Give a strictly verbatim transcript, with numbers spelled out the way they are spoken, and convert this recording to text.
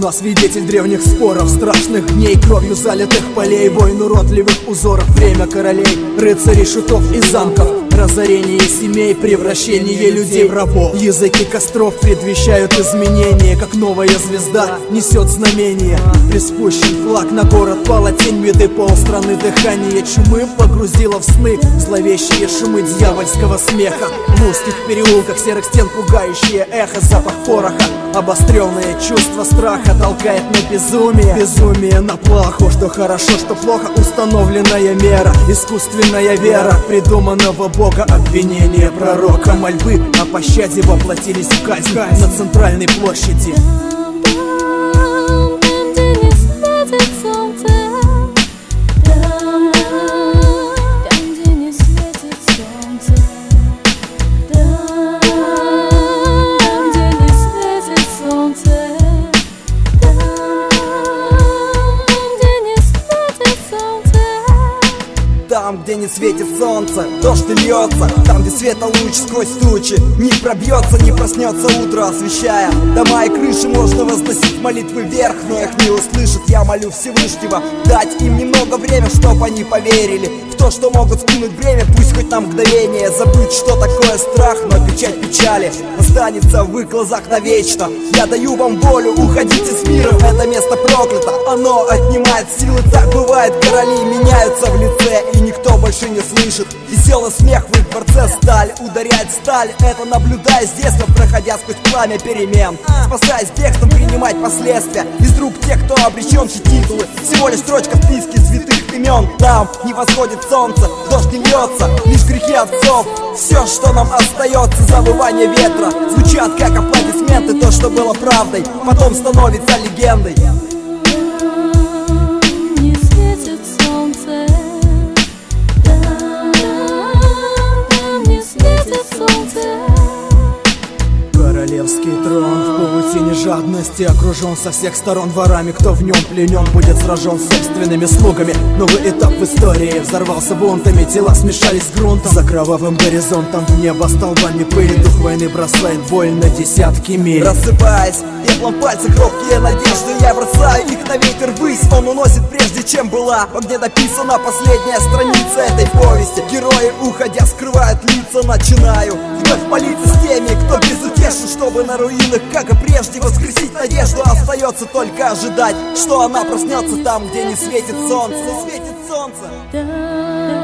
Луна свидетель древних споров, страшных дней, кровью залитых полей, войн уродливых узоров, время королей, рыцарей, шутов и замков, разорение семей, превращение людей в рабов. Языки костров предвещают изменения, как новая звезда несет знамение. Приспущен флаг на город, пала тень, беды полстраны, дыхание чумы погрузило в сны зловещие шумы дьявольского смеха. В узких переулках серых стен пугающее эхо, запах пороха, обостренное чувство страха толкает на безумие. Безумие на плаху, что хорошо, что плохо, установленная мера, искусственная вера придуманного бога, обвинение пророка, мольбы о пощаде воплотились в казнь на центральной площади. Там, где не светит солнце, дождь и льется. Там, где света луч сквозь тучи не пробьется, не проснется утро, освещая дома и крыши. Можно возносить молитвы вверх, но их не услышат. Я молю Всевышнего дать им немного времени, чтоб они поверили в то, что могут скинуть время. Пусть хоть на мгновение забыть, что такое страх, но печать печали останется в их глазах навечно. Я даю вам волю, уходите с миром, это место проклято, оно отнимает силы. Так бывает, короли меняются в лице, и никто больше не слышит. Веселый смех в их дворце, сталь ударяет сталь. Это наблюдая с детства, проходя сквозь пламя перемен, спасаясь бегством, принимать последствия из рук тех, кто обречен. Все титулы, всего лишь строчка в списке святых имен. Там не восходит солнце, дождь не льется, лишь грехи отцов. Все, что нам остается, завывание ветра звучат как аплодисменты. То, что было правдой, потом становится легендой. Королевский трон в паутине жадности окружен со всех сторон ворами. Кто в нем пленен, будет сражен собственными слугами. Новый этап в истории взорвался бунтами, тела смешались с грунтом. За кровавым горизонтом в небо столбами пыли дух войны бросает боль на десятки миль. Рассыпаясь пеплом пальцы, кроткие надежды, я бросаю их на ветер ввысь. Он уносит прежде, чем была. В огне написана последняя страница этой повести. Герои, уходя, скрывают лица. Начинаю вновь молиться с теми, кто безутешен, чтобы на руинах, как и прежде, воскресить надежду. Остается только ожидать, что она проснется там, где не светит солнце. Не светит солнце.